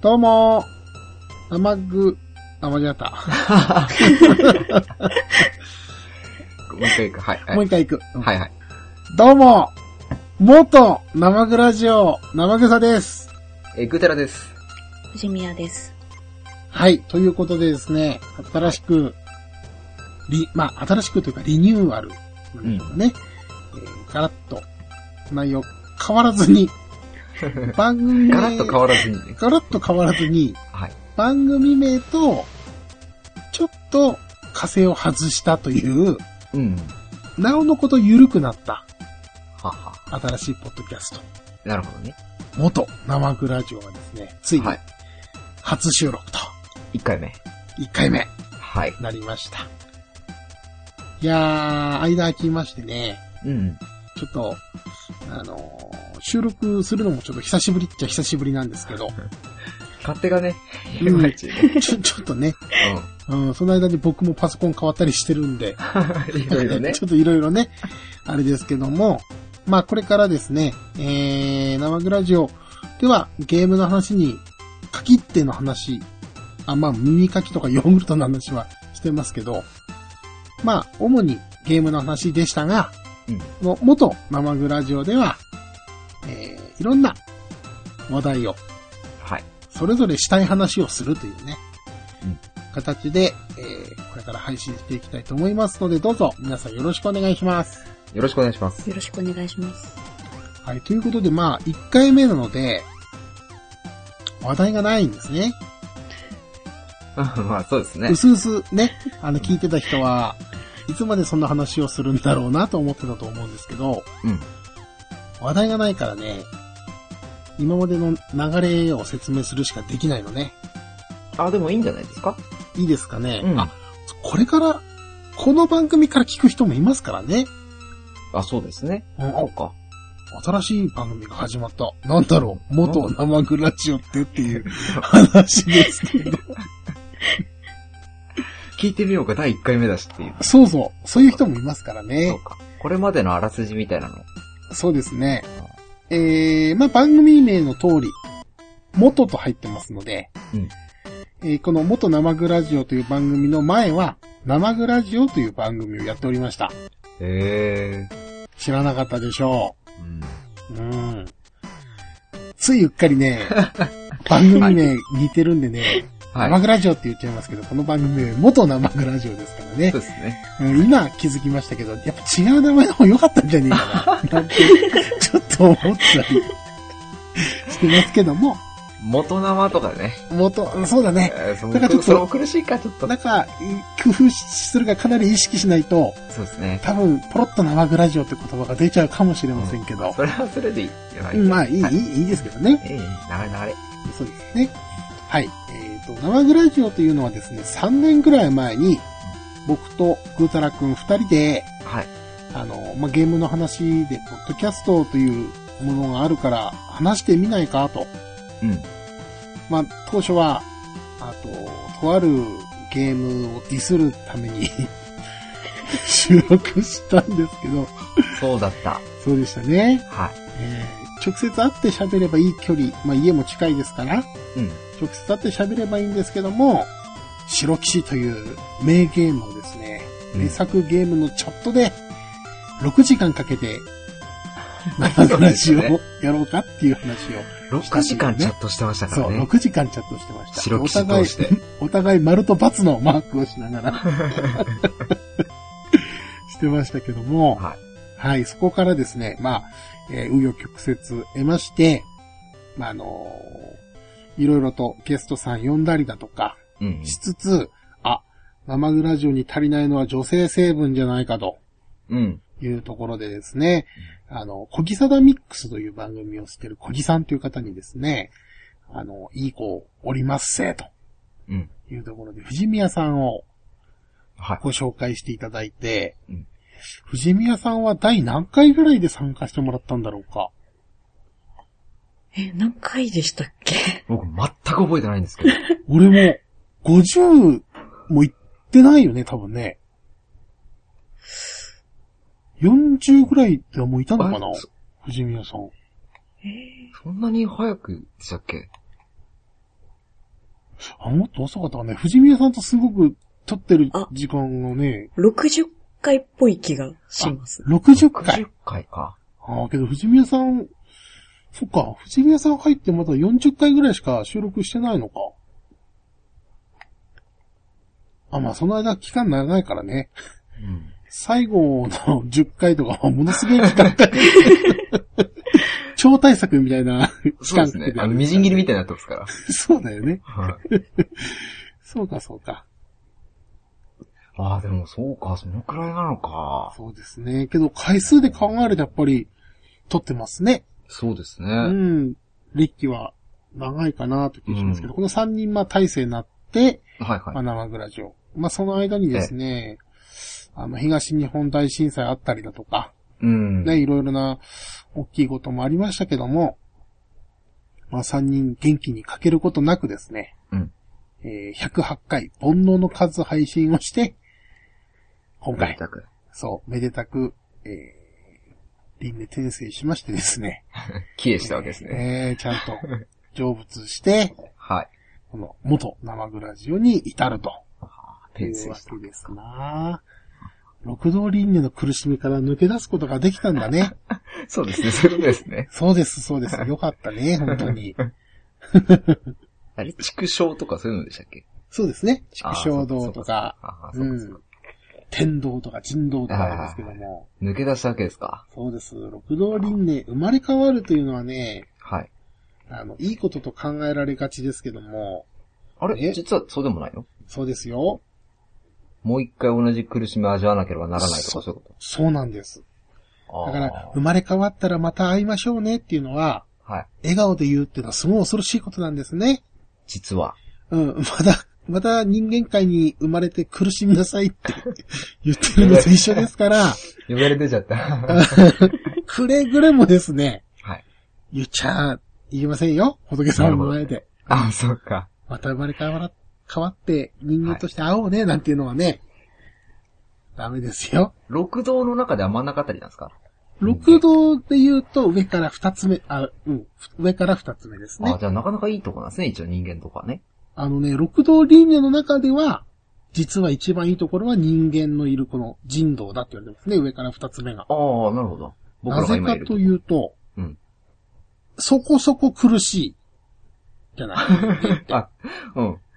どうも間違った。 もう一回行く。はい。 もう一回行く。 はいはい。 どうも元生具ラジオ生草です。 グテラです。 藤宮です。 はい。ということでですね、新しく新しくというかリニューアルなんでしょうかね。ガラッと内容変わらずに、番組名ガラッと変わらずにね。 ガラッと変わらずに、 はい。 番組名と、ちょっと、枷を外したという、 うん。 なおのこと緩くなった、 はは。 新しいポッドキャスト。 なるほどね。 元生グラジオがですね、ついに、初収録と。 1回目。 1回目。 はい。 なりました。いやー、間空きましてね。 うん。 ちょっと、収録するのもちょっと久しぶりっちゃ久しぶりなんですけど。 勝手がね、 うん、 いまいちね。 ちょっとね。うん。その間に僕もパソコン変わったりしてるんで。 いろいろね。 ちょっといろいろね、あれですけども。まあこれからですね、生グラジオではゲームの話に、書き手の話、耳書きとかヨーグルトの話はしてますけど、まあ主にゲームの話でしたが、元生グラジオでは、いろんな話題を、 はい。 それぞれしたい話をするというね、形で、これから配信していきたいと思いますので、どうぞ皆さんよろしくお願いします。 よろしくお願いします。 よろしくお願いします。 はい、ということで、1回目なので、話題がないんですね。 まあ、そうですね。 うすうすね、聞いてた人は、いつまでそんな話をするんだろうなと思ってたと思うんですけど、話題がないからね、今までの流れを説明するしかできないのね。 でもいいんじゃないですか？ いいですかね。 うん。 これから、この番組から聞く人もいますからね。 そうですね。そうか。 新しい番組が始まった。なんだろう、元生グラジオっていう話ですけど。 聞いてみようか、第1回目だしっていう。 そういう人もいますからね。 そうか。これまでのあらすじみたいなの。 そうですね。番組名の通り、元と入ってますので、この元生グラジオという番組の前は、生グラジオという番組をやっておりました。知らなかったでしょう。ついうっかりね、番組名似てるんでね、生グラジオって言っちゃいますけど、この番組名元生グラジオですからね。 そうですね。 今気づきましたけど、やっぱ違う名前の方が良かったんじゃねえかな。なんて、ちょっと思ったりしてますけども。 元生とかね。 そうだね。 だからちょっと、苦しいか、ちょっと。 なんか、工夫するかかなり意識しないと、 そうですね。 多分、ポロッと生グラジオって言葉が出ちゃうかもしれませんけど。 それはそれでいい。 いいですけどね。 流れ。 そうですね。はい。生グラジオというのはですね、3年ぐらい前に、僕とグータラくん2人で、ゲームの話で、ポッドキャストというものがあるから話してみないかと。当初は、とあるゲームをディスるために収録したんですけど。 そうだった。 そうでしたね。 はい。 直接会って喋ればいい距離、家も近いですから、直接会って喋ればいいんですけども、白騎士という名ゲームをですね、名作ゲームのチャットで6時間かけて生グラジオをやろうかっていう話を 6時間チャットしてましたからね。 そう、6時間チャットしてました。 白騎士として。 お互い丸と×のマークをしながらしてましたけども、はい、そこからですね、紆余曲折得まして、いろいろとゲストさん呼んだりだとか、しつつ、生グラジオに足りないのは女性成分じゃないかと、いうところでですね、コギサダミックスという番組をしているコギさんという方にですね、いい子おりますせ、というところで、藤宮さんをご紹介していただいて、藤宮さんは第何回ぐらいで参加してもらったんだろうか。 何回でしたっけ？ 僕全く覚えてないんですけど。 俺も50も行ってないよね、多分ね。40ぐらいではもういたのかな、藤宮さん。 そんなに早くでしたっけ？ もっと遅かったかね。藤宮さんとすごく撮ってる時間がね。 60回っぽい気がします。 60回。 60回か。 けど藤宮さん、そっか、藤宮さん入ってまだ40回ぐらいしか収録してないのか。まあその間期間長いからね。うん、最後の10回とかはものすごい期間かかる。超大作みたいな期間そうですね。みじん切りみたいになってますから。 そうだよね。そうか、そうか。 でもそうか、そのくらいなのか。 そうですね。けど回数で考えるとやっぱり撮ってますね。 そうですね。 うん。歴は長いかなと気がしますけど、この3人体制になって、 はいはい。 生グラジオ。その間にですね、東日本大震災あったりだとか、ね、いろいろな大きいこともありましたけども、3人元気に欠けることなくですね、108回煩悩の数配信をして、今回、めでたく、輪廻転生しましてですね。 帰依したわけですね。 ちゃんと成仏して、 はい。 この元生グラジオに至ると。 転生したわけですな。六道輪廻の苦しみから抜け出すことができたんだね。 そうですね、そういうことですね。 そうです、そうです。よかったね、本当に。 あれ、畜生とかそういうのでしたっけ？ そうですね。畜生道とか、天道とか人道とかですけども。 抜け出したわけですか？ そうです。六道輪廻、生まれ変わるというのはね、 はい。 いいことと考えられがちですけども。 あれ？実はそうでもないの？ そうですよ。 もう一回同じ苦しみを味わわなければならないとかそういうこと？ そうなんです。だから、生まれ変わったらまた会いましょうねっていうのは、 はい。 笑顔で言うっていうのはすごい恐ろしいことなんですね。 実は。 また人間界に生まれて苦しみなさいって言ってるのと一緒ですから。 呼ばれてちゃった。 くれぐれもですね。 はい。 言っちゃいけませんよ。仏様の前で。 そうか。 また生まれ変わって人間として会おうね、なんていうのはね、ダメですよ。 六道の中では真ん中あたりなんですか？ 六道で言うと上から二つ目、上から二つ目ですね。 じゃあなかなかいいとこなんですね、一応人間とかね。 六道輪廻の中では、実は一番いいところは人間のいるこの人道だって言われてますね、上から二つ目が。 なるほど。 なぜかというと、そこそこ苦しい。じゃない。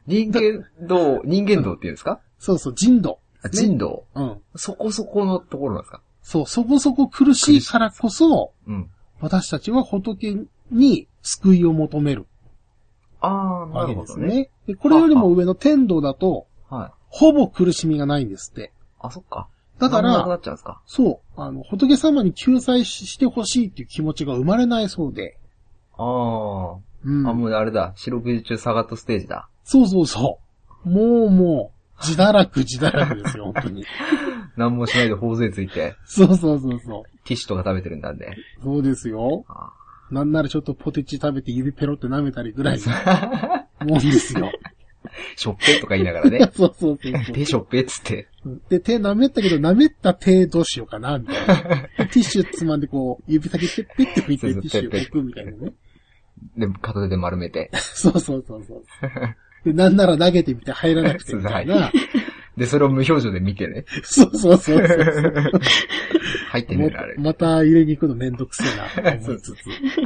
人間道って言うんですか？ そうそう、人道。 人道。そこそこのところなんですか？ そう、そこそこ苦しいからこそ、私たちは仏に救いを求める。 なるほどね。 で、これよりも上の天道だと、ほぼ苦しみがないんですって。 そっか。 だから、 なくなっちゃうんですか？ そう、仏様に救済してほしいっていう気持ちが生まれないそうで。 もうあれだ、四六時中サガットステージだ。 そうそうそう。もう、自堕落ですよ、本当に。 何もしないで頬杖ついて。 そう。 ティッシュとか食べてるんだんで。 そうですよ。なんならちょっとポテチ食べて指ペロって舐めたりぐらいのもんですよ。 しょっぺとか言いながらね。 そう。 手しょっぺっつって。 で、手舐めったけど舐めった手どうしようかな、みたいな。ティッシュつまんでこう、指先ペッペッて拭いてティッシュ置くみたいなね。 で、片手で丸めて。 そう。で、なんなら投げてみて入らなくてみたいな。 で、それを無表情で見てね。 そう。 入ってねえな、あれ。 また入れに行くのめんどくせえな、思いつつ。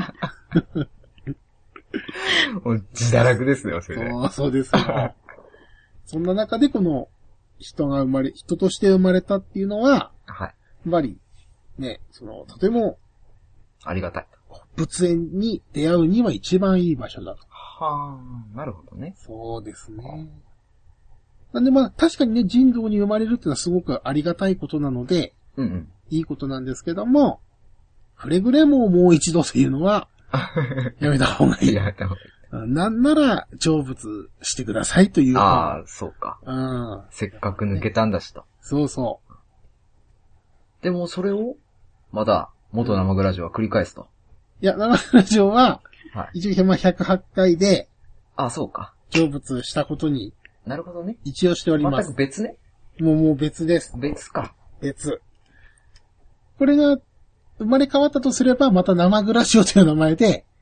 もう自堕落ですよ、それで。 そうですよ。そんな中でこの人として生まれたっていうのは、やっぱり、ね、とても、 ありがたい。 仏縁に出会うには一番いい場所だと。 なるほどね。 そうですね。なんで確かにね、人道に生まれるっていうのはすごくありがたいことなので、いいことなんですけども、くれぐれももう一度というのは、やめた方がいい。なんなら、成仏してくださいという。 そうか。せっかく抜けたんだしと。 そう。 でもそれを、まだ、元生グラジオは繰り返すと。 いや、生グラジオは、一応108回で、 そうか。 成仏したことに、 なるほどね。 一応しております。 全く別ね。 もう別です。 別か。 別。これが、生まれ変わったとすれば、また生グラジオという名前で、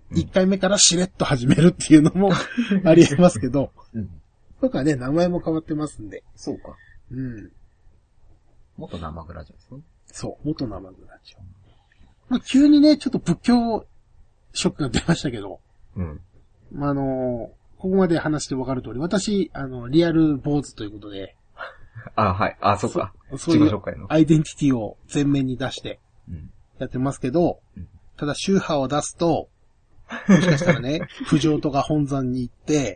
1回目からしれっと始めるっていうのもあり得ますけど、とかね、名前も変わってますんで。 そうか。 うん。 元生グラジオですね。 そう、元生グラジオ。まあ、急にね、ちょっと仏教ショックが出ましたけど、 うん。 まあ、ここまで話してわかる通り、私、リアル坊主ということで、 はい。そっか。 そういうアイデンティティを前面に出してやってますけど、ただ宗派を出すと、もしかしたらね、不浄とか本山に行って、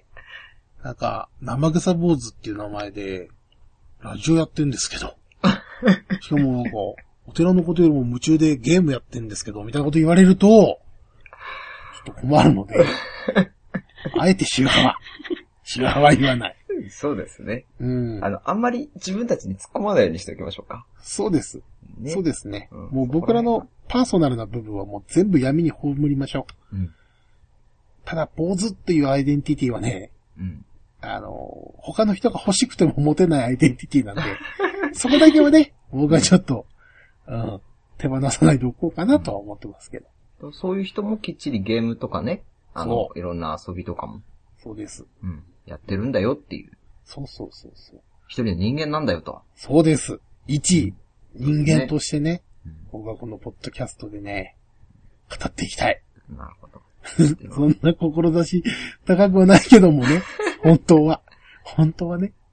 なんか、生草坊主っていう名前で、ラジオやってんですけど、しかもなんか、お寺のことよりも夢中でゲームやってんですけど、みたいなこと言われると、ちょっと困るので、あえて宗派は言わない。 そうですね。 うん。 あんまり自分たちに突っ込まないようにしておきましょうか。 そうです。ね、そうですね、もう僕らのパーソナルな部分はもう全部闇に葬りましょう。ただ、坊主っていうアイデンティティはね、他の人が欲しくても持てないアイデンティティなんで、そこだけはね、僕はちょっと、手放さないでおこうかなとは思ってますけど。 そういう人もきっちりゲームとかね、いろんな遊びとかも。 そうです。 やってるんだよっていう。 そう。 一人の人間なんだよと。 そうです。一人間としてね、僕はこのポッドキャストでね、語っていきたい。 なるほど。 そんな志高くはないけどもね、本当はね。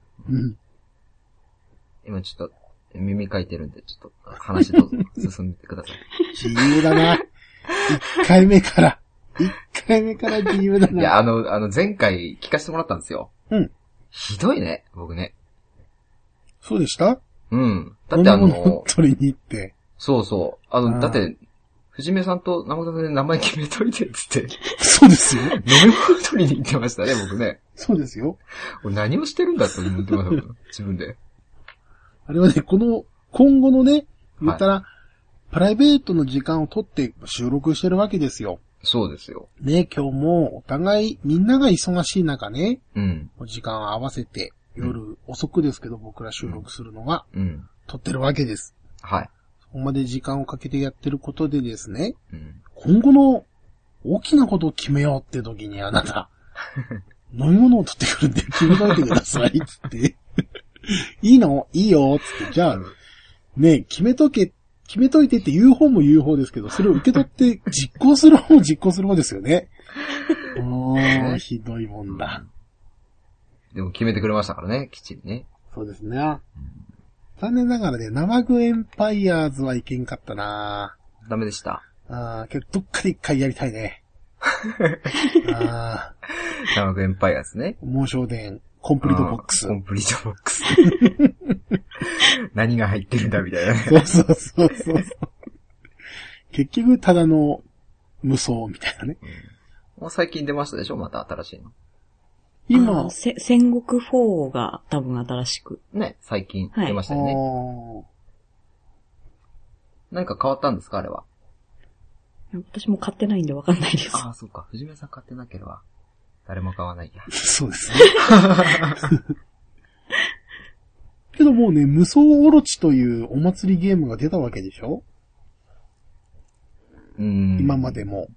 今ちょっと耳かいてるんで、ちょっと話どうぞ進んでください。 自由だな。1回目から自由だな。 いや、前回聞かせてもらったんですよ。ひどいね、僕ね。 そうでした？ だって取りに行って。 そう。だって、藤目さんと生田さんで名前決めといてって言って。 そうですよ。 飲み物取りに行ってましたね、僕ね。 そうですよ。 俺何をしてるんだと思ってました、自分で。 あれはね、今後のね、言ったら、プライベートの時間を取って収録してるわけですよ。 そうですよ。 ね、今日もお互い、みんなが忙しい中ね、お時間を合わせて、夜遅くですけど僕ら収録するのは、撮ってるわけです。 はい。 そこまで時間をかけてやってることでですね、今後の大きなことを決めようって時にあなた、飲み物を取ってくるんで決めといてください、つって。いいの？いいよ、つって。じゃあ、ね、決めといてって言う方も言う方ですけど、それを受け取って実行する方も実行する方ですよね。ひどいもんだ。 でも決めてくれましたからね、きっちりね。 そうですね。残念ながらね、生具エンパイアーズはいけんかったな。 ダメでした。 けどどっかで一回やりたいね。 生具エンパイアーズね。 猛将伝、コンプリートボックス。 コンプリートボックス。何が入ってるんだみたいな。 そう。結局、ただの無双みたいなね。 もう最近出ましたでしょ、また新しいの。 今、戦国4が多分新しく。 ね、最近出ましたよね。何か変わったんですか、あれは。 私も買ってないんでわかんないです。 そうか。藤目さん買ってなければ、誰も買わないや。 そうですね。けどもうね、無双オロチというお祭りゲームが出たわけでしょ？今までも。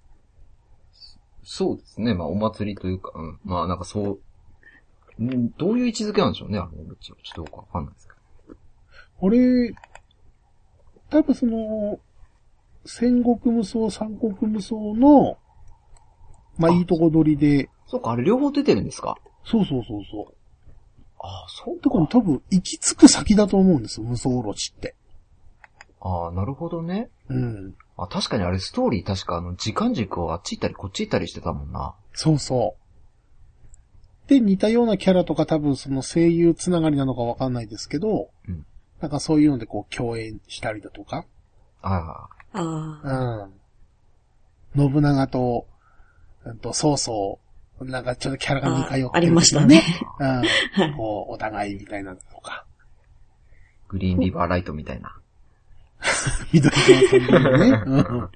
そうですね。まあ、お祭りというか、まあ、なんかそう、どういう位置づけなんでしょうね、オロチは。ちょっとわかんないですけど。 あれ、多分戦国無双、三国無双の、まあ、いいとこ取りで。 そうか、あれ両方出てるんですか？ そう。 そうだから多分、行き着く先だと思うんですよ、無双オロチって。 なるほどね。確かにあれストーリー確か時間軸をあっち行ったりこっち行ったりしてたもんな。 そう。で、似たようなキャラとか多分その声優つながりなのかわかんないですけど、なんかそういうのでこう共演したりだとか。信長と、曹操、なんかちょっとキャラが似通ってる、 ありましたね。 こう、お互いみたいなのとか。 グリーンリバーライトみたいな。 緑川さんのね。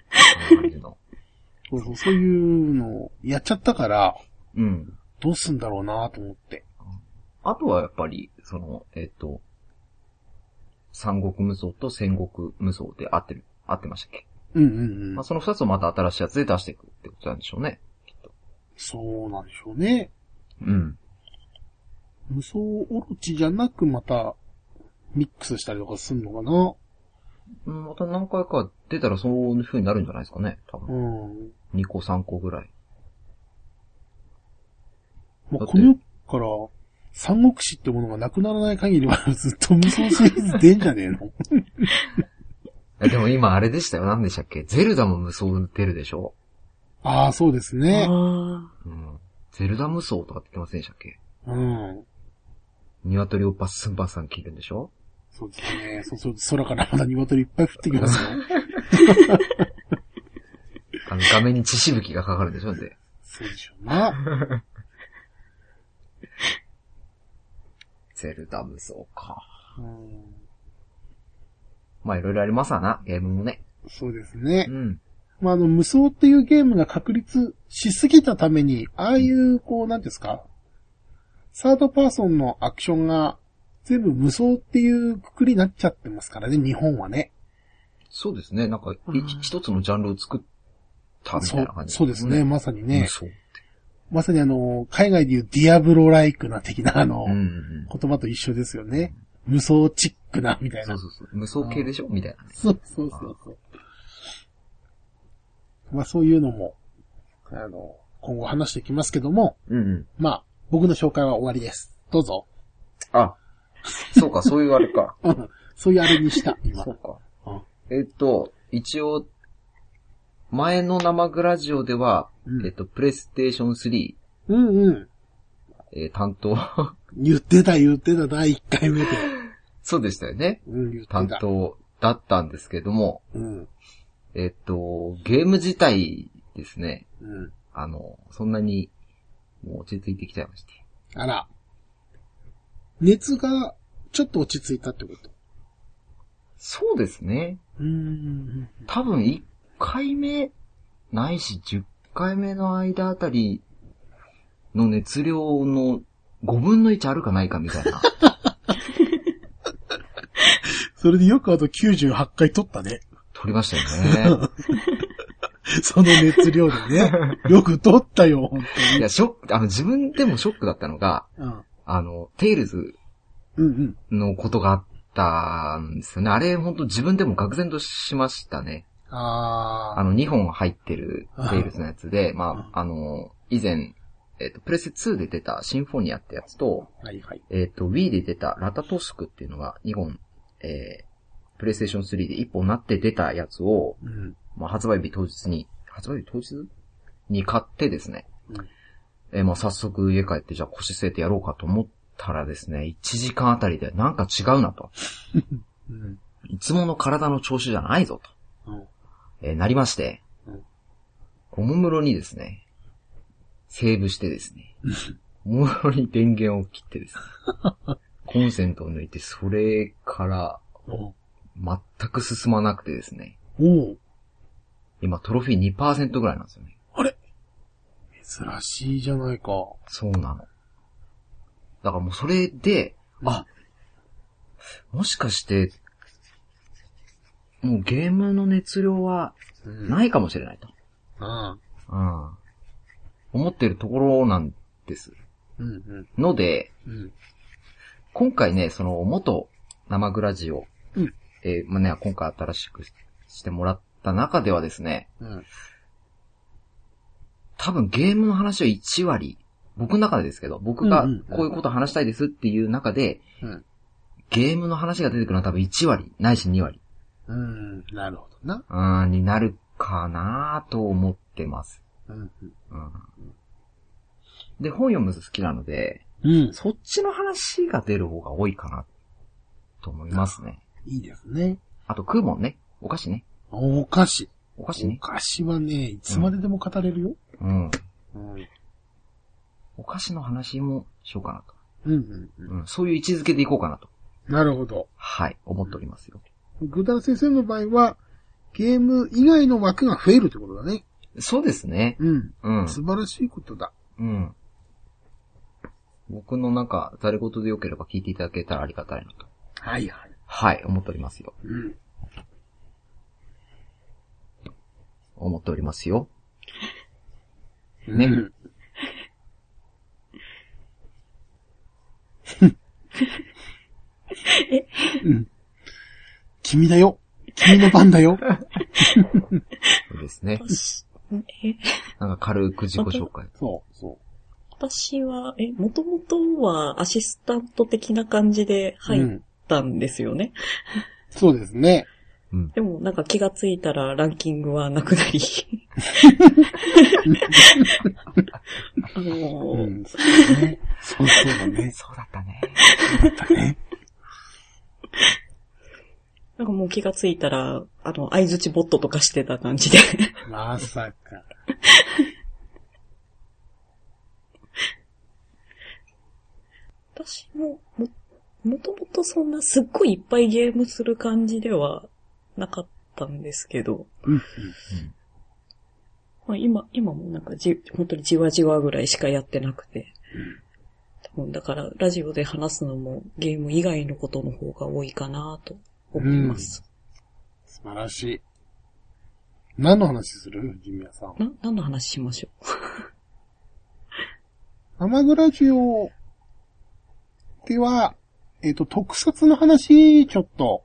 そういうのをやっちゃったから、どうすんだろうなと思って。 あとはやっぱり、三国無双と戦国無双で合ってましたっけ？ うんうんうん。 まあ、その二つをまた新しいやつで出していくってことなんでしょうね。きっと。 そうなんでしょうね。 うん。 無双オロチじゃなくまた、ミックスしたりとかするのかな。 また何回か出たらそういう風になるんじゃないですかね。多分。 うん。 2個3個ぐらい。 まあ、この世から三国志ってものがなくならない限りはずっと無双シリーズ出んじゃねえのでも今あれでしたよ。何でしたっけ？ゼルダも無双出るでしょ？ ああ、そうですね。 うん。ゼルダ無双とかって言ってませんでしたっけ？ うん。 鶏をバッスンバッサン切るんでしょ？ そうですね。そう、空からまだ鶏いっぱい降ってきますよ。 画面に血しぶきがかかるでしょで。 そうでしょうな。 ゼルダ無双か。まあいろいろありますわな、ゲームもね。 そうですね。 うん。 まあ無双っていうゲームが確立しすぎたために、ああいう、こう、なんですか、サードパーソンのアクションが全部無双っていうくくりになっちゃってますからね、日本はね。 そうですね。なんか、一つのジャンルを作ったみたいな感じ、 そうですね、まさにね。 無双って。 まさに海外でいうディアブロライクな的な言葉と一緒ですよね。無双チックな、みたいな。 そう。無双系でしょみたいな。 そう。まあそういうのも、今後話していきますけども、まあ、僕の紹介は終わりです。どうぞ。 あ、そうか、そういうあれか。 そういうあれにした、今。 そうか。一応、前の生グラジオでは、プレイステーション3、担当。 言ってた、第1回目で。 そうでしたよね。 言ってた。 担当だったんですけども、ゲーム自体ですね、そんなに、もう落ち着いてきちゃいまして。 あら。熱が、ちょっと落ち着いたってこと？ そうですね。多分1回目、ないし10回目の間あたりの熱量の5分の1あるかないかみたいな。 それでよくあと98回撮ったね。 撮りましたよね。 その熱量でね。よく撮ったよ、本当に。 いや、自分でもショックだったのが、テイルズのことがあったんですよね。あれ、本当自分でも愕然としましたね。2本入ってるテイルズのやつで、以前、プレステ2で出たシンフォニアってやつと、Wii で出たラタトスクっていうのが2本、プレイステーション3で1本なって出たやつを、発売日当日に買ってですね、早速家帰ってじゃあ腰据えてやろうかと思ったらですね、1時間あたりでなんか違うなと。いつもの体の調子じゃないぞと。なりまして、おもむろにですね、セーブしてですね、おもむろに電源を切ってですね、コンセントを抜いて、それから、全く進まなくてですね、今トロフィー 2% ぐらいなんですよね。 あれ？珍しいじゃないか。 そうなの。だからもうそれで、もしかして、もうゲームの熱量はないかもしれないと。思ってるところなんです。ので、今回ね、その元生グラジオ、今回新しくしてもらった中ではですね、多分ゲームの話を1割、僕の中でですけど、僕がこういうこと話したいですっていう中で、ゲームの話が出てくるのは多分1割、ないし2割。 なるほどな。 になるかなと思ってます。で、本読むの好きなので、そっちの話が出る方が多いかなと思いますね。 いいですね。 あと食うもんね。お菓子ね。 お菓子ね。 お菓子はね、いつまででも語れるよ。 お菓子の話もしようかなと。そういう位置づけでいこうかなと。 なるほど。 はい、思っておりますよ。 ぐだら先生の場合は、ゲーム以外の枠が増えるってことだね。 そうですね。 素晴らしいことだ。 僕のざれ言で良ければ聞いていただけたらありがたいなと。はい、思っておりますよ。 思っておりますよ。ね。 君だよ。君の番だよ。 そうですね。なんか軽く自己紹介。 そう。 私は、もともとはアシスタント的な感じで入ったんですよね。 そうですね。 でもなんか気がついたらランキングはなくなり。 そうだね。 そうだったね。 なんかもう気がついたら、相づちボットとかしてた感じで。 まさか。 私もともとそんなすっごいいっぱいゲームする感じではなかったんですけど。まあ、今もなんか本当にじわじわぐらいしかやってなくて。多分だからラジオで話すのもゲーム以外のことの方が多いかなと思います。 素晴らしい。何の話する？ジミヤさん。 何の話しましょう。アマグラジオでは、特撮の話、ちょっと、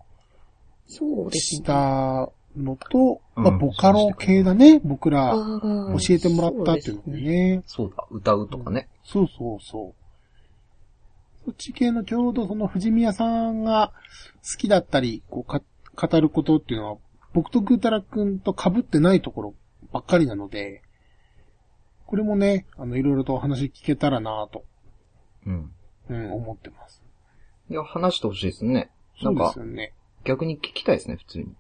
したのと、ボカロ系だね。僕ら、教えてもらったっていうのでね。 そうだ、歌うとかね。 そう。そっち系のちょうどその藤宮さんが好きだったり、こう語ることっていうのは、僕とグータラくんと被ってないところばっかりなので、これもね、いろいろとお話聞けたらなぁと。思ってます。 いや、話してほしいですね。 そうですよね。 逆に聞きたいですね、普通に。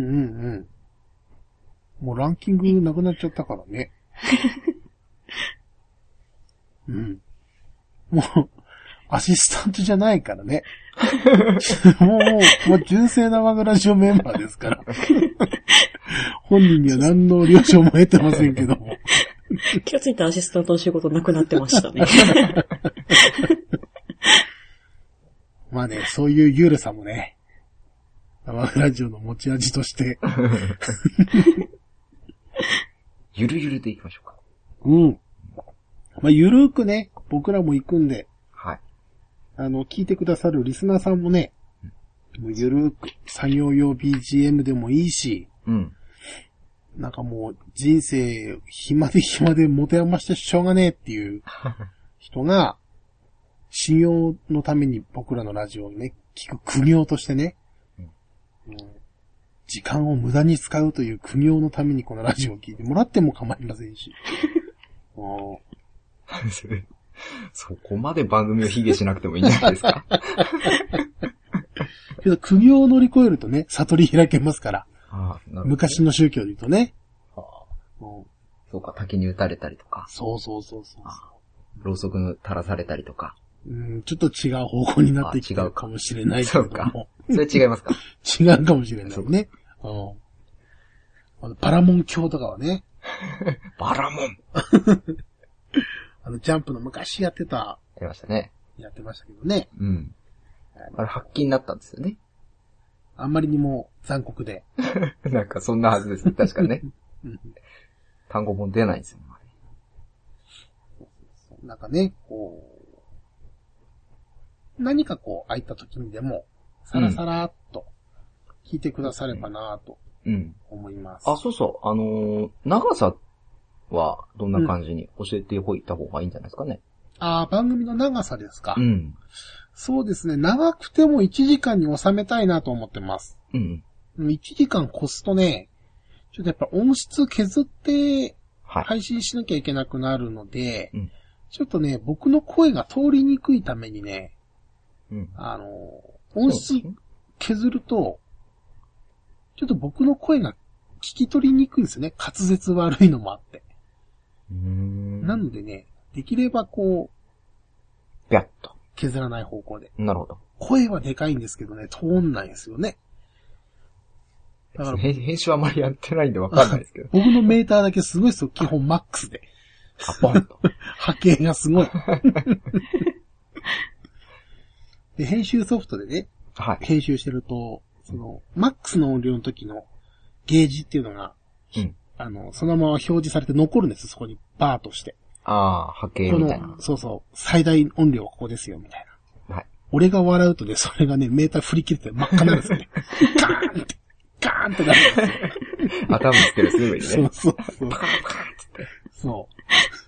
もうランキングなくなっちゃったからね。もう、アシスタントじゃないからね。もう純正なマグラジオメンバーですから。本人には何の了承も得てませんけども。 気がついたアシスタントの仕事なくなってましたね。 まあね、そういうゆるさもね、マグラジオの持ち味として。 ゆるゆるでいきましょうか。 まあ、ゆるーくね、僕らも行くんで。 はい。 聞いてくださるリスナーさんもね、もうゆるーく作業用 BGM でもいいし、なんかもう人生暇で持て余してしょうがねえっていう人が、信用のために僕らのラジオをね、聞く苦行としてね、時間を無駄に使うという苦行のためにこのラジオを聞いてもらっても構いませんし。 そこまで番組を卑下しなくてもいいんじゃないですか。 けど苦行を乗り越えるとね、悟り開けますから。昔の宗教で言うとね。 そうか、滝に打たれたりとか。 そう。 ろうそく垂らされたりとか。 ちょっと違う方向になってきたかもしれないけども。 そうか。それ違いますか？ 違うかもしれないね。バラモン教とかはね。 バラモンジャンプの昔やってた。 やりましたね。 やってましたけどね。 あれ発揮になったんですよね。 あんまりにも残酷で。 なんかそんなはずです。確かね。単語も出ないんですよ。 なんかね、何か空いた時にでも、さらさらっと聞いてくださればなと思います。 そうそう。長さはどんな感じに教えておいた方がいいんじゃないですかね。 番組の長さですか。そうですね。長くても1時間に収めたいなと思ってます。1時間越すとね、ちょっとやっぱ音質削って配信しなきゃいけなくなるので、ちょっとね、僕の声が通りにくいためにね、音質削ると、ちょっと僕の声が聞き取りにくいんですよね。滑舌悪いのもあって。なのでね、できればビャッと。 削らない方向で。 なるほど。 声はでかいんですけどね、通んないんですよね。 だから編集あまりやってないんでわかんないですけど。 僕のメーターだけすごいですよ、基本マックスで。 ポンと。 波形がすごい。で、編集ソフトでね、編集してると、マックスの音量の時のゲージっていうのが、 そのまま表示されて残るんです、そこにバーとして。 ああ、波形みたいな。 そうそう、最大音量はここですよ、みたいな。 はい。 俺が笑うとね、それがね、メーター振り切れて真っ赤なんですよね。ガーンってなるんですよ。 頭つけるすぐにね。 そうそうそう。 パカーンパカーンって。 そう。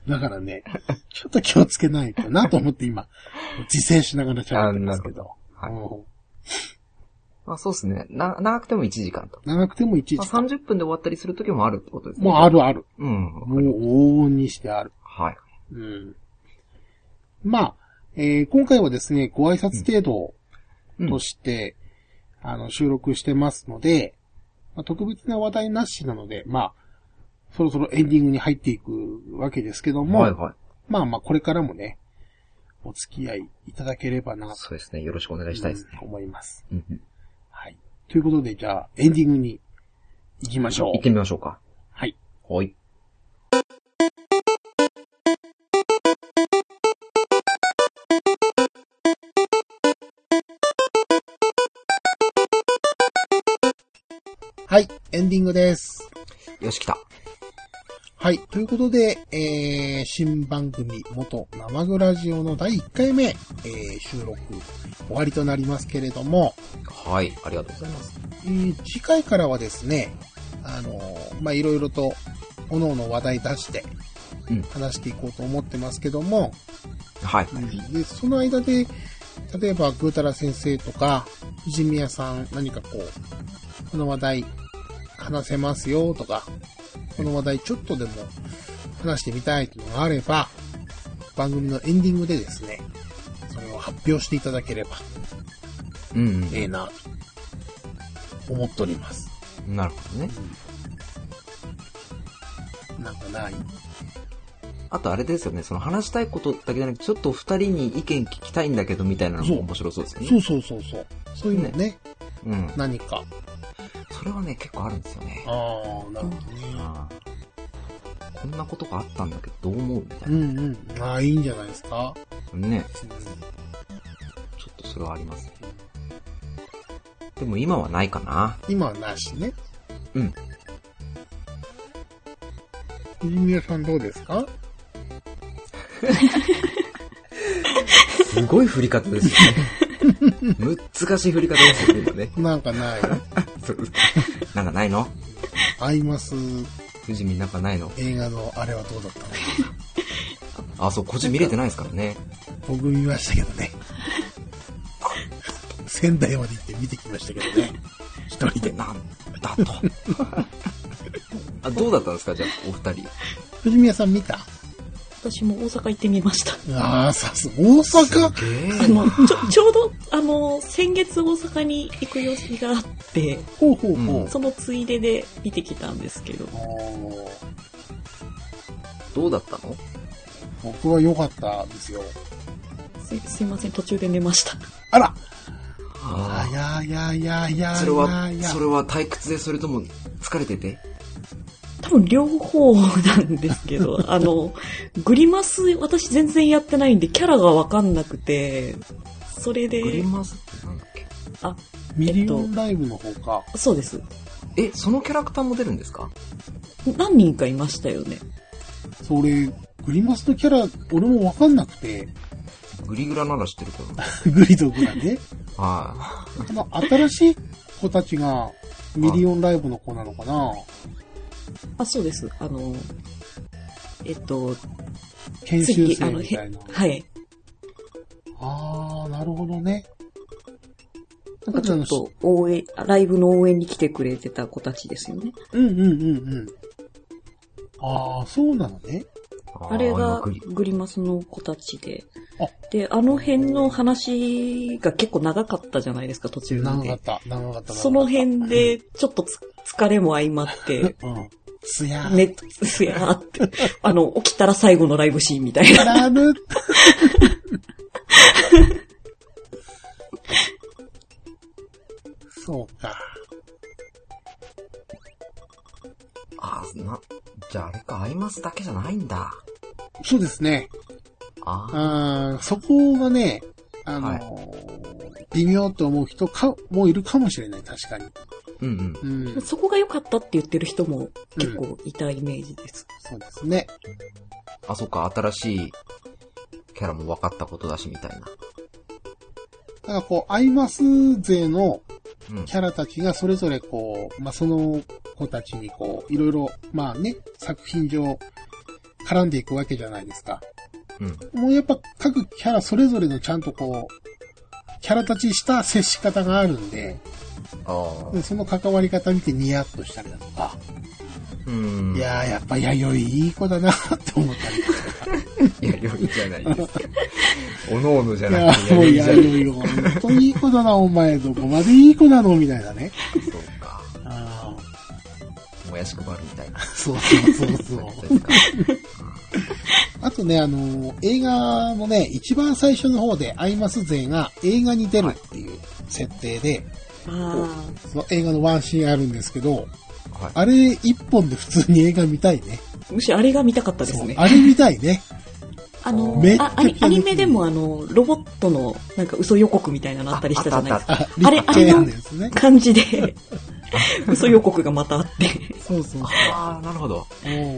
だからね、ちょっと気をつけないとなと思って今、自制しながら喋ってますけど。はい。 まあそうですね。長くても1時間と。 長くても1時間。 まあ、30分で終わったりするときもあるってことですね。 もうあるある。 うん。 もう往々にしてある。 はい。 うん。まあ、今回はですね、ご挨拶程度として、収録してますので、まあ、特別な話題なしなので、まあ、そろそろエンディングに入っていくわけですけども、 はいはい。 まあまあ、これからもね、お付き合いいただければなと。 そうですね。よろしくお願いしたいですね。 思います。 うんうん。 はい。ということで、じゃあ、エンディングに行きましょう。 行ってみましょうか。 はい。 はい。 はい、エンディングです。 よし、来た。 はい。ということで、新番組、元生グラジオの第1回目、収録終わりとなりますけれども。 はい。ありがとうございます。 次回からはですね、まあ、いろいろと、各々話題出して、話していこうと思ってますけども。 はい。 で、その間で、例えば、ぐーたら先生とか、藤宮さん、何かこう、この話題、話せますよとか、この話題ちょっとでも話してみたいというのがあれば、番組のエンディングでですね、それを発表していただければ、ええな、と思っております。 なるほどね。 なんかない？ あとあれですよね、その話したいことだけじゃなくて、ちょっと二人に意見聞きたいんだけどみたいなのも面白そうですよね。 そう。そういうのね。何か。 それはね、結構あるんですよね。 ああ、なるほどね。 こんなことがあったんだけど、どう思うみたいな。 ああ、いいんじゃないですか。 ね。ちょっとそれはありますね。でも今はないかな。 今はなしね。藤宮さんどうですか？ すごい振り方ですよね。難しい振り方ですよね、今ね。 なんかないなんかないの？ アイマス。 藤見なんかないの？ 映画のあれはどうだったの？ あ、そう、こっち見れてないですからね。 僕見ましたけどね。仙台まで行って見てきましたけどね。一人で。 なんだと。あ、どうだったんですか、じゃあ、お二人。 藤宮さん見た？ 私も大阪行ってみました。 ああ、さすが、大阪？ ちょうど、先月大阪に行く用事があって、そのついでで見てきたんですけど。 どうだったの？ 僕は良かったですよ。 すいません、途中で寝ました。 あら！ いや。それは退屈で、それとも疲れてて？ 多分両方なんですけど、グリマス私全然やってないんでキャラがわかんなくて、それで。 グリマスってなんだっけ？ ミリオンライブの方か。 そうです。 そのキャラクターも出るんですか？ 何人かいましたよね。 それ、グリマスのキャラ、俺もわかんなくて。 グリグラなら知ってるけど。 グリとグラね。 はい。 新しい子たちがミリオンライブの子なのかな？ そうです。 研修生みたいな。 はい。 なるほどね。 なんかちょっとライブの応援に来てくれてた子たちですよね。 そうなのね。 あれがグリマスの子たちで。で、あの辺の話が結構長かったじゃないですか、途中で。 長かった。 その辺で、ちょっと疲れも相まって、 すやーって。起きたら最後のライブシーンみたいな。 そうか。 じゃああれか、アイマスだけじゃないんだ。 そうですね。そこがね、微妙と思う人もいるかもしれない、確かに。 うんうん。そこが良かったって言ってる人も結構いたイメージです。 そうですね。 あ、そっか、新しいキャラも分かったことだし、みたいな。 だからこう、アイマス勢のキャラたちがそれぞれこう、まあ、その子たちにこう、いろいろ、まあね、作品上、絡んでいくわけじゃないですか。うん。もうやっぱ各キャラそれぞれのちゃんとこう、キャラ立ちした接し方があるんで、その関わり方見てニヤッとしたりだとか。いやー、やっぱ弥生いい子だなって思ったりとか。 弥生じゃないですか。おのおのじゃなくて弥生じゃない。いや、もう弥生ほんといい子だな、お前。どこまでいい子なのみたいなね。 そうか。もやしくばるみたいな。 そう。あとね、映画のね、一番最初の方でアイマス勢が映画に出るっていう設定で、その映画のワンシーンあるんですけど、あれ一本で普通に映画見たいね。 むしろあれが見たかったですね。 あれ見たいね。 アニメでもロボットのなんか嘘予告みたいなのあったりしたじゃないですか。あれの感じで、嘘予告がまたあって。 そう。 ああ、なるほど。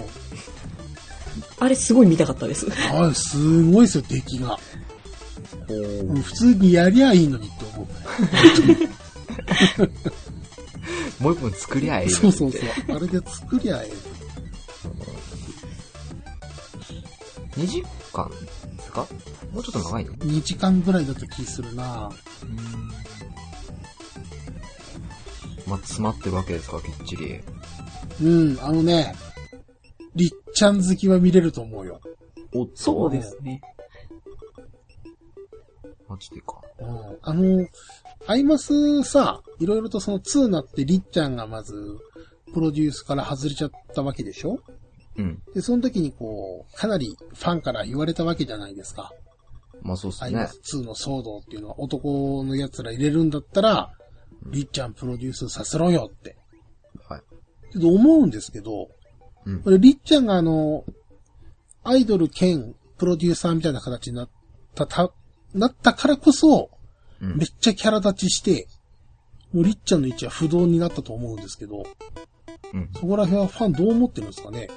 あれすごい見たかったです。 あれすごいですよ、出来が。普通にやりゃいいのにって思う。 もう一本作りゃええ。 そう。あれで作りゃええ。2時間ですか？もうちょっと長いの？ 2 時間ぐらいだった気するな。 まあ、詰まってるわけですか、きっちり。 りっちゃん好きは見れると思うよ。 そうですね。 マジでか。 アイマスさ、いろいろとその2になってりっちゃんがまず、プロデュースから外れちゃったわけでしょ？ うん。 で、その時にこう、かなりファンから言われたわけじゃないですか。 まあそうっすね。 アイマス2の騒動っていうのは男の奴ら入れるんだったら、りっちゃんプロデュースさせろよって。 はい。 けど思うんですけど、これりっちゃんがアイドル兼プロデューサーみたいな形になったからこそ、めっちゃキャラ立ちして、もうりっちゃんの位置は不動になったと思うんですけど、そこら辺はファンどう思ってるんですかね？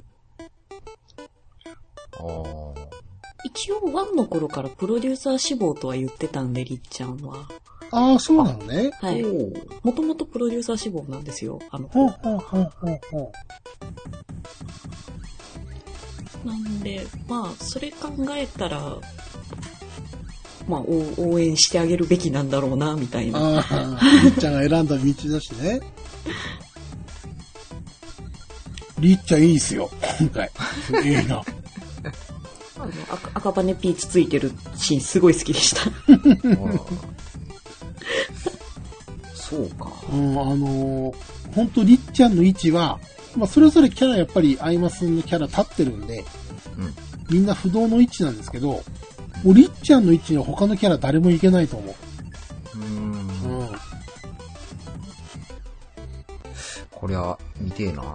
一応1の頃からプロデューサー志望とは言ってたんで、りっちゃんは。 ああ、そうなのね。 はい。もともとプロデューサー志望なんですよ、なんで、まあ、それ考えたら、まあ、応援してあげるべきなんだろうな、みたいな。 りっちゃんが選んだ道だしね。りっちゃんいいっすよ、今回。映画。 赤羽ピーチついてるシーンすごい好きでした。 そうか。 ほんとりっちゃんの位置は、まあそれぞれキャラやっぱりアイマスのキャラ立ってるんで、みんな不動の位置なんですけど、もうりっちゃんの位置には他のキャラ誰もいけないと思う。 こりゃ、見てえな。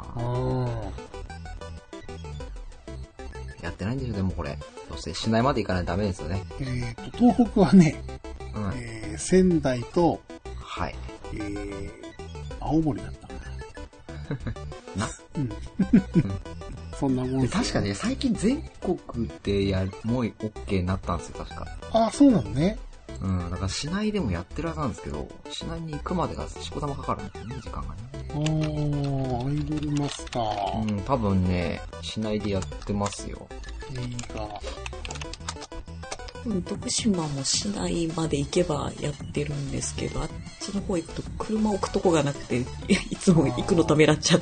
やってないんでしょ、でもこれ。どうせ市内まで行かないとダメですよね。 東北はね、仙台と、 はい。 青森だったかな。そんなもん。 確かね、最近全国でもう OK になったんですよ、確か。 あ、そうなのね。 だから市内でもやってるはずなんですけど、市内に行くまでがしこたまかかるんですよね、時間がね。 アイドルマスター。 多分ね、市内でやってますよ。 映画。 徳島も市内まで行けばやってるんですけど、あっちの方行くと車置くとこがなくて、いつも行くのためらっちゃって。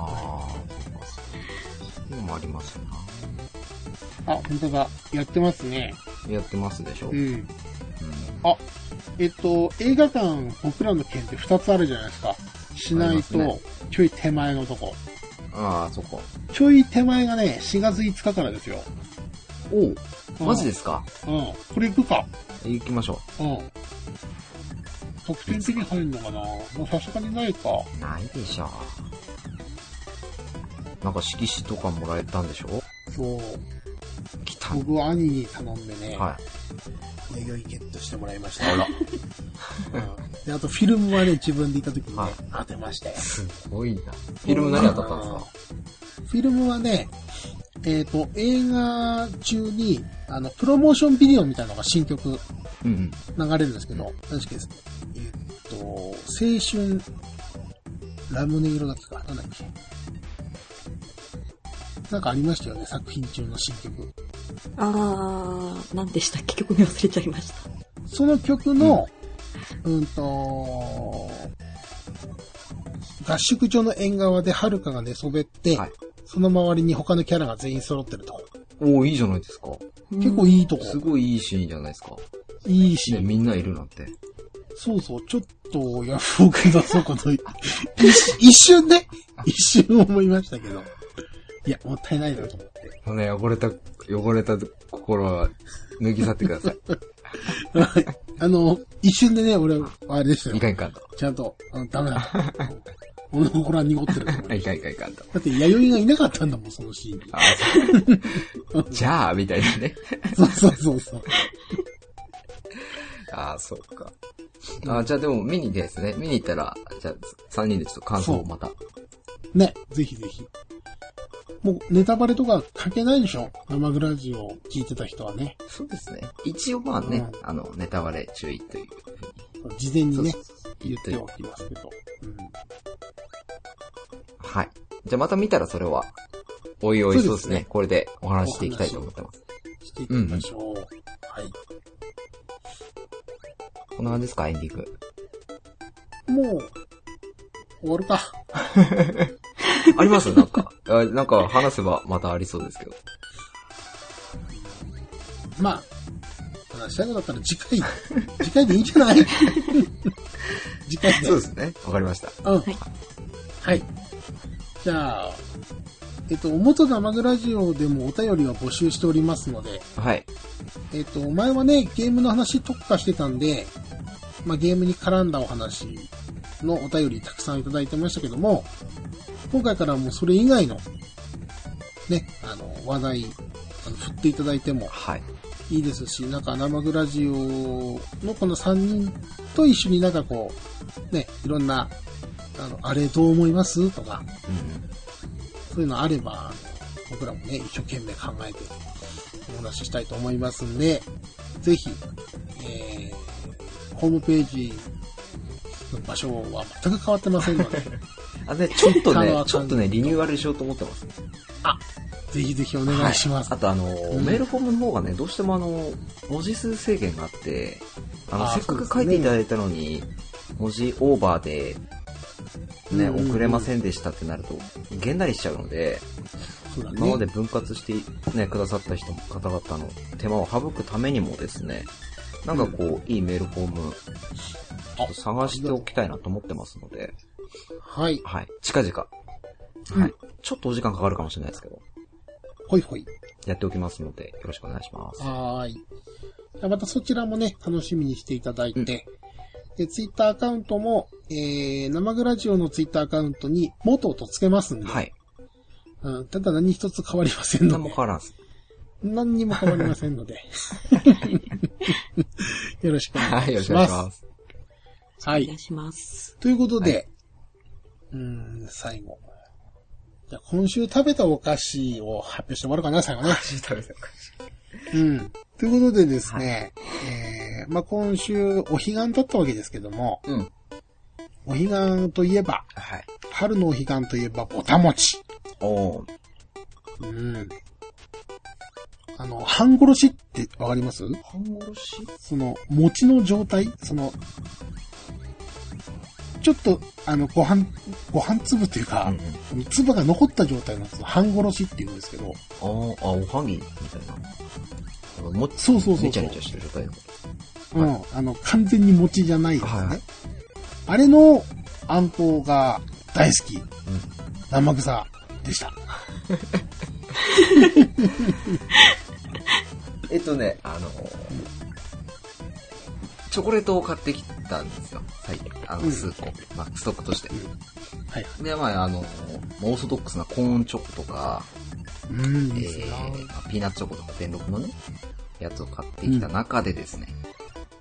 そういうのもありますよな。あ、本当だ。やってますね。 やってますでしょ。 あ、映画館、僕らの県って2つあるじゃないですか。市内と、ちょい手前のとこ。 ああ、そこ。 ちょい手前がね、4月5日からですよ。 マジですか？ これ行くか。 行きましょう。 特典的に入るのかな？もうさすがにないか。 ないでしょ。なんか色紙とかもらえたんでしょ？ そう。僕は兄に頼んでね。 弥生ゲットしてもらいました。で、あとフィルムはね、自分で行った時にね、当てましたよ。 すごいな。フィルム何当たったんですか？ フィルムはね、映画中に、プロモーションビデオみたいなのが新曲、流れるんですけど、確かですね、青春、ラムネ色だっけか、なんだっけ。なんかありましたよね、作品中の新曲。 何でしたっけ？曲名忘れちゃいました。 その曲の、合宿場の縁側で遥かが寝そべって、はい、その周りに他のキャラが全員揃ってるとこ。 おー、いいじゃないですか。 結構いいとこ。 すごいいいシーンじゃないですか。 いいシーン。 みんないるなんて。 そうそう、ちょっとヤフオク出そうこと一瞬ね、一瞬思いましたけど。いや、もったいないなと思って。 ね、汚れた心は脱ぎ去ってください。 一瞬でね、俺、あれでしたよ。 いかんかんと。 ちゃんと、ダメだ。俺の心は濁ってると思う。 いかんと。 だって、弥生がいなかったんだもん、そのシーンに。 じゃあ、みたいなね。 そう。 そうか。じゃあでも見にですね。見に行ったら、じゃあ3人でちょっと感想をまた。 ね、ぜひぜひ。もうネタバレとか書けないでしょ？生グラジオを聞いてた人はね。 そうですね。一応まあね、ネタバレ注意というふうに。事前にね、言っておきますけど。 はい。じゃあまた見たらそれは、おいおいそうですね。これでお話していきたいと思ってます。 していきましょう。はい。 こんな感じですか、エンディング。 もう、終わるか。 ありますなんか話せばまたありそうですけど。 まあ、話したいことだったら次回でいいんじゃない？次回で。 そうですね。わかりました。 はい。じゃあ、元生グラジオでもお便りは募集しておりますので。 はい。 前はね、ゲームの話特化してたんで、まあゲームに絡んだお話のお便りたくさんいただいてましたけども、今回からもうそれ以外の、ね、話題、振っていただいても、いいですし、なんか生グラジオのこの3人と一緒になんかこう、ね、いろんな、あれどう思いますとか、そういうのあれば、僕らもね、一生懸命考えてお話ししたいと思いますんで、ぜひ、ホームページの場所は全く変わってませんので、 ちょっとね、リニューアルしようと思ってます。 ぜひぜひお願いします。 あとメールフォームの方がね、どうしても文字数制限があって、せっかく書いていただいたのに、文字オーバーで、ね、送れませんでしたってなると、げんなりしちゃうので、今まで分割してね、くださった方々の手間を省くためにもですね、なんかこう、いいメールフォーム、ちょっと探しておきたいなと思ってますので、 はい。 近々。ちょっとお時間かかるかもしれないですけど。やっておきますので、よろしくお願いします。 またそちらもね、楽しみにしていただいて、で、ツイッターアカウントも、生グラジオのツイッターアカウントに元とつけますんで、ただ何一つ変わりませんので。 何も変わらんす。 何にも変わりませんので。よろしくお願いします。 よろしくお願いします。 お願いします。 ということで、最後。じゃあ今週食べたお菓子を発表して終わるかな、最後ね。 食べたお菓子。 ということでですね、今週お彼岸だったわけですけども、お彼岸といえば、春のお彼岸といえばぼたもち。半殺しってわかります？ 半殺し？ その、餅の状態？ちょっと、ご飯粒っていうか、粒が残った状態なんですよ。半殺しって言うんですけど。 おはぎみたいな。 そう。 めちゃめちゃしてる状態の。完全に餅じゃないですね。あれの、あんこが大好き。生臭でした。 チョコレートを買ってきたんですよ。数個。ストックとして。で、オーソドックスなコーンチョコとか、ピーナッツチョコとか、電録のね、やつを買ってきた中でですね、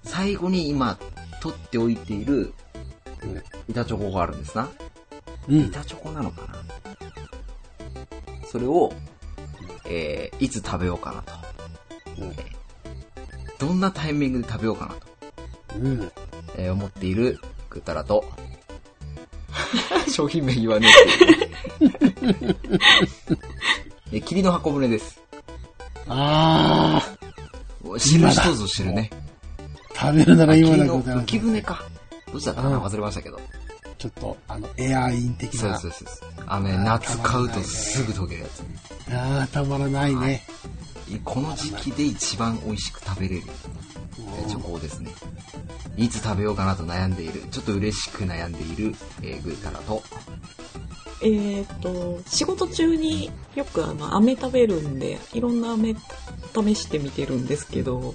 最後に今、取っておいている、板チョコがあるんですな。板チョコなのかな。それを、いつ食べようかなと。どんなタイミングで食べようかなと。思っているグータラと、商品名言わねえって。霧の箱舟です。知る人ぞ知るね。 食べるなら今だけ浮き舟か。どっちだったかな忘れましたけど。 ちょっと、エアーイン的な。 そう。夏買うとすぐ溶けるやつ。 たまらないね。 この時期で一番美味しく食べれるチョコですね。いつ食べようかなと悩んでいる、ちょっと嬉しく悩んでいる、グータラと。 仕事中によく飴食べるんで、いろんな飴試してみてるんですけど、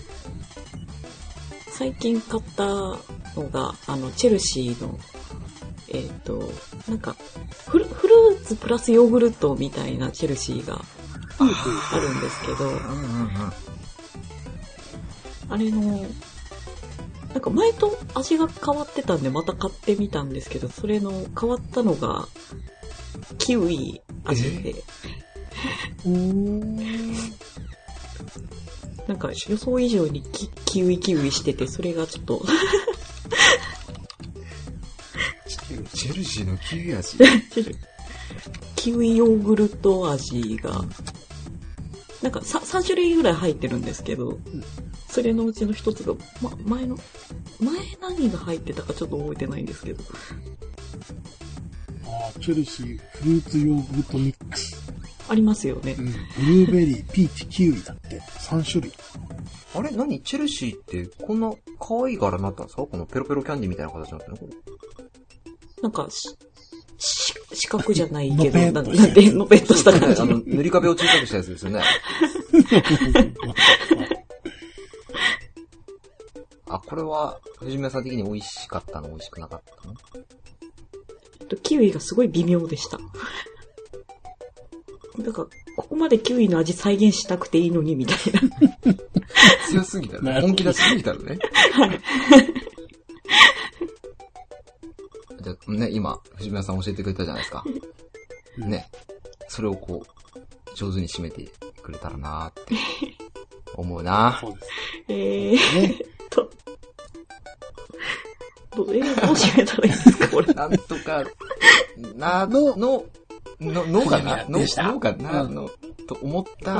最近買ったのが、チェルシーの、なんかフルーツプラスヨーグルトみたいなチェルシーがあるんですけど、あれの、なんか前と味が変わってたんでまた買ってみたんですけど、それの変わったのがキウイ味で、なんか予想以上にキウイしてて、それがちょっとチェルシーのキウイ味キウイヨーグルト味がなんか 3種類ぐらい入ってるんですけど、それのうちの一つが、前何が入ってたかちょっと覚えてないんですけど。 チェルシーフルーツヨーグルトミックス。 ありますよね。 ブルーベリー、ピーチ、キウイだって。3種類。 あれ何チェルシーってこんな可愛い柄になったんですか？このペロペロキャンディみたいな形になってるのこれ。 なんか、四角じゃないけど、なんで、のぺっとした感じ。 塗り壁を小さくしたやつですよね。これは、藤宮さん的に美味しかったの？美味しくなかったの？ キウイがすごい微妙でした。だから、ここまでキウイの味再現しなくていいのに、みたいな。 強すぎたね。本気出しすぎたのね。 はい。 じゃあね、今、藤宮さん教えてくれたじゃないですか。ね。それをこう、上手に締めてくれたらなーって思うな。 そうです。 どう締めたらいいですか、これ。 なんとか、と思った。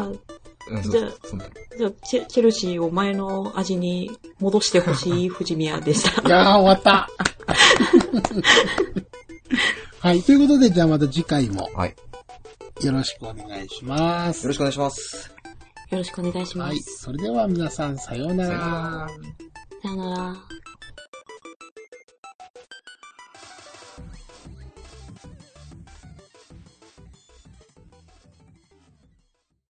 じゃあ、チェルシーを前の味に戻してほしい藤宮でした。 いやー、終わった。はい、ということで、じゃあまた次回も。 はい。 よろしくお願いします。 よろしくお願いします。 よろしくお願いします。 はい、それでは皆さん、さようなら。 さようなら。